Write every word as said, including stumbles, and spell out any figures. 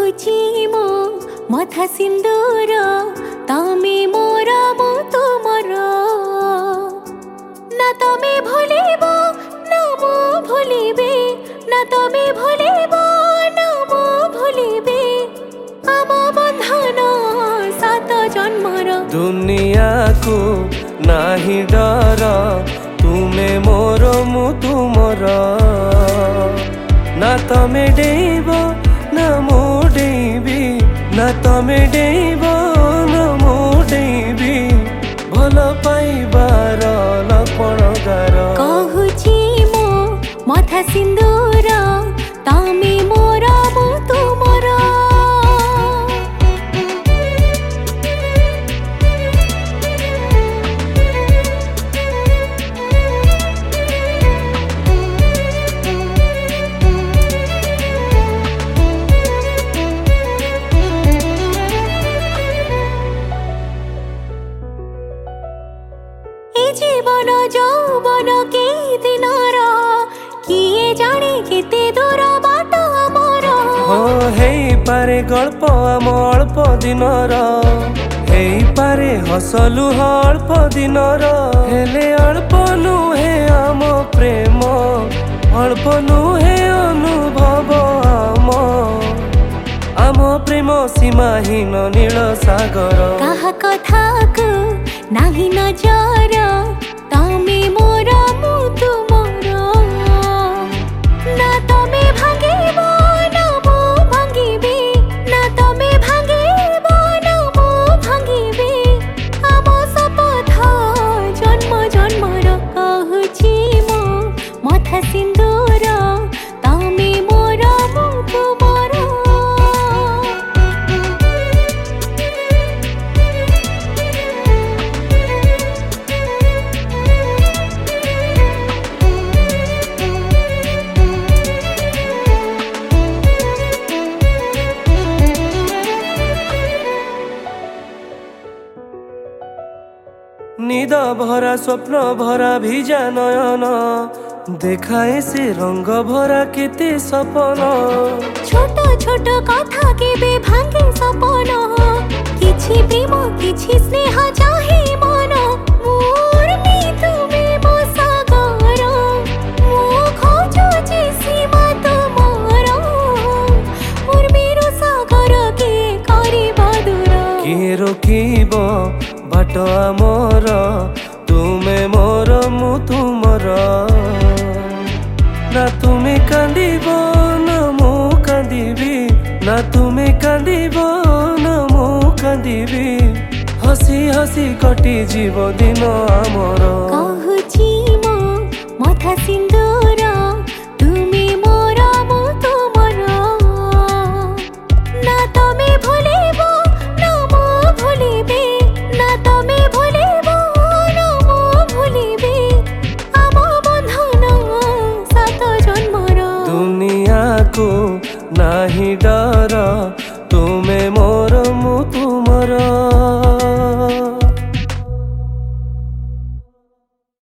कहुची मो मथा सिंदूर तमे मोर मु तुमर ना तमे भूलिबो ना मु भूलिबे ना तमे भूलिबो ना मु भूलिबे आम बंधन सात जन्मर दुनिया को नाही डर तुमे मोर मु तुमर ना तमे डेइबो ना मु डेइबी ना तमे डेइबो ना मु डेइबी भल पाइबार लपण गार कहुची मो मथा सिंदूर तमे मोर मु तुमर जीवन जौवन के दिनर किए जाने केते दूर बाट आमर हो हेई पारे गल्प आम अल्प दिनर हेई पारे हसलु अल्प दिनर हेले अल्प नुहे आम प्रेम अल्प नुहे अनुभव आम आम प्रेम सीमाहीन नील सागर कहा कथा को नाही नजर तमे मोर मु तुमर ना तमे भांगिबो ना मु भांगिबे ना तमे भांगिबो ना मु भांगिबे आम शपथ जन्म जन्मर कहुची मो मथा सिंदूर तमे मोर मु तुमर निद भरा स्वप्न भरा भिजा नयन देखाए से रंग भरा केते सपन छोट छोट कथा केबे भांगे सपन किछि प्रेम किछि स्नेह चाहे मन मोर मी तुमे मो सागर मो खोजो जे सीमा तुमर मोर मेरो सागर के करिबा दूर किए रोकिब बाट आमर तुमे मोर मु तुमर ना तुमे कांदिब ना मु कांदिबी ना तुमे कांदिब ना मु कांदिबी हसी हसी कटी जीव दिन आमर कहुची मो मथा सिंदूर तुमे मोर मु तुमर ना तमे भूलिबो ना मु भूलिबे ना तमे भूलिबो ना मु भूलिबे आम बंधन सात जन्मर दुनिया को नाही डर